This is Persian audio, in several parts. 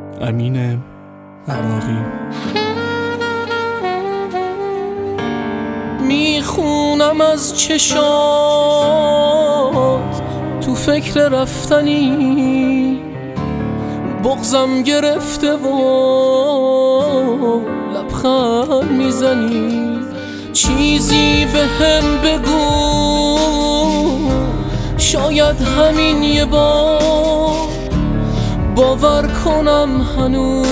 امین عراقی. میخونم از چشات تو فکر رفتنی، بغضم گرفته و لبخند میزنی. چیزی به هم بگو، شاید همین یه بار باور کنم هنوز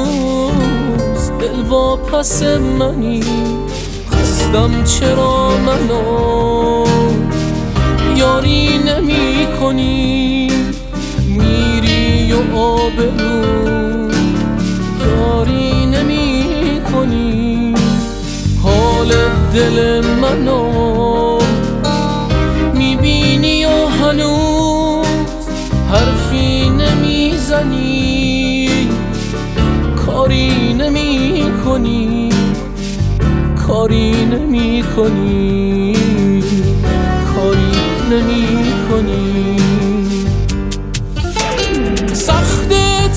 دل واپس منی. خستم چرا منو یاری نمی کنی، میری و آبرو یاری نمی کنی. حال دل منو میبینی و هنوز حرفی نمیزنی، کاری نمی کنی، کاری نمی کنی، کاری نمی کنی. سخت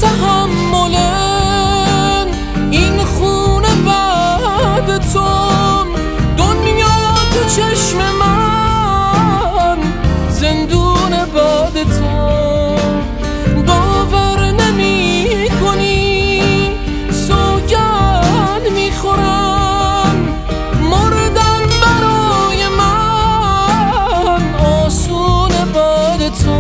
تحملن این خونه بعد تو، دنیا تو چشم من زندون بعد تو. باور نمی کنی سوگند میخورم، مردن برای من آسون بعد تو.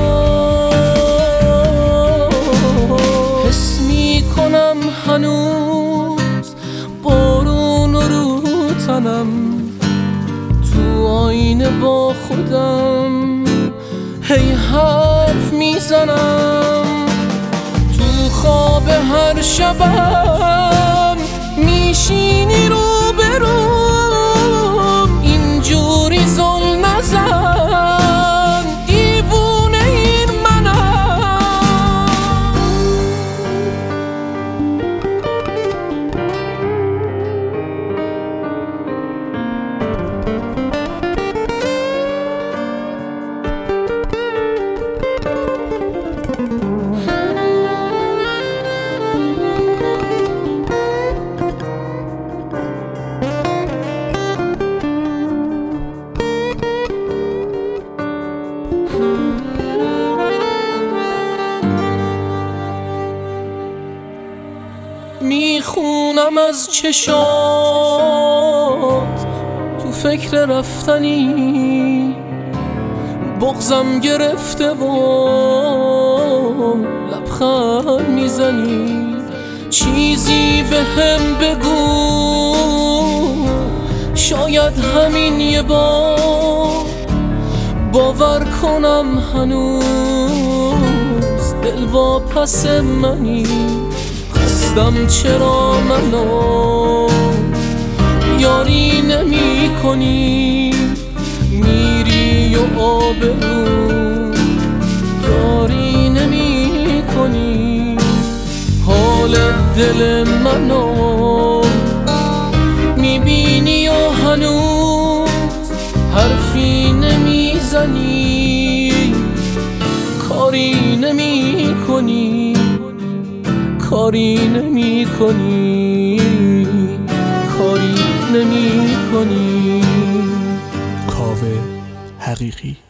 حس میکنم هنوز بارون رو تنم، تو آینه با خودم هی حرف میزنم. تو خواب هر شبم میشینی رو بروم، اینجوری زل نزن دیوونه این منم. میخونم از چشات تو فکر رفتنی، بغضم گرفته و لبخند میزنی. چیزی به هم بگو، شاید همین یه بار باور کنم هنوز دل واپس منی. خستم چرا منو یاری نمی کنی، میری و آبرو یاری نمی کنی. حال دل منو میبینی و هنوز حرفی نمیزنی، کاری نمی کنی، کاری نمی کنی، کاری نمی کنی. کاوه حقیقی.